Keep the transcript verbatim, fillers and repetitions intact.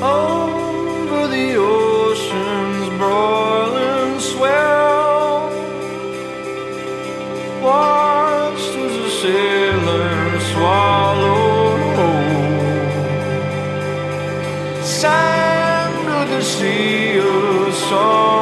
over the ocean's broiling swell. Watched as a sailor swallowed whole, sang to the sea a song